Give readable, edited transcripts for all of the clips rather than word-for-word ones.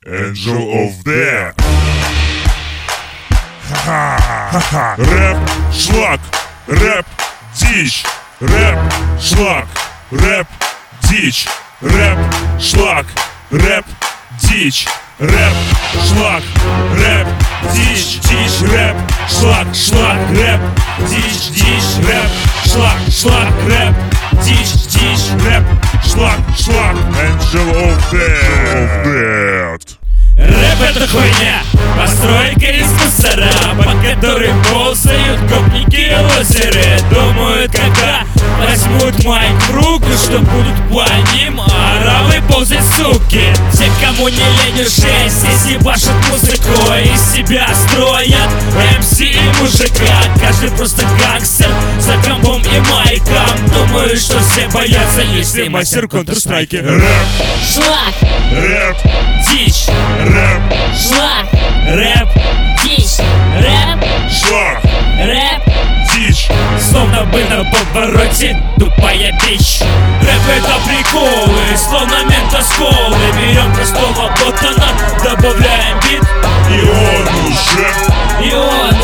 Angel of Death. Ха-ха. Рэп, шлак, рэп, дичь. Рэп, шлак, рэп, дичь. Рэп, шлак, рэп, дичь. Рэп, шлак, рэп, дичь, дичь, рэп, шлак, шлак, рэп, дичь, дичь, рэп, шлак, шлак, рэп, дичь, дичь, рэп, шлак, шлак. Angel of Death. Рэп — это хуйня, постройка из мусора, по которой ползают гопники и лозеры. Думают, когда возьмут майк в руку, что будут по ним оравы ползать, суки. Те, кому не лень уже, здесь ебашат музыку, из себя строят МС и мужика. Каждый просто гангстер за компом и майком. Думаю, что все боятся, если мастер Counter-Strike. Рэп, Шлак, рэп, дичь, рэп, шлак, рэп, дичь, рэп, шлак, рэп, дичь. словно бы на повороте тупая бичь. Рэп — это приколы, словно ментосколы. Берем простого ботана, добавляем бит, И он уже и он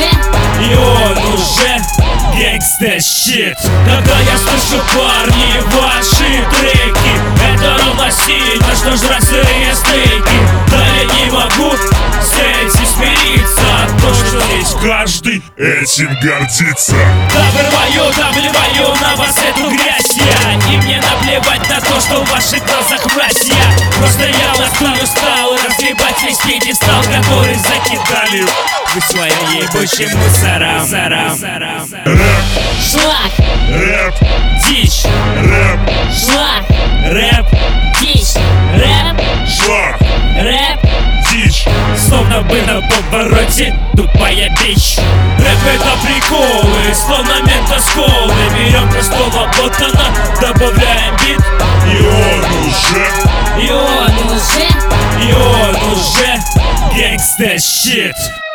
уже гангста щит. Когда я слышу, парни, ваши треки, это равносильно, что жрать сырые стейки. Да я не могу с этим смириться, то, что здесь каждый этим гордится. да вливаю на вас эту грязь я. И мне наплевать на то, что в ваших глазах мразь я. Просто я устал разгребать весь пьедестал, который закидали вы своим ебучим мусорам. Рэп, шлак, рэп, Дичь, рэп, шлак, рэп, дичь, рэп, шлак, рэп, дичь. словно бы на повороте тупая бичь. Рэп — это приколы, словно ментосколы. Берем простого ботана, добавляем бит, И он уже и он уже гангста щит.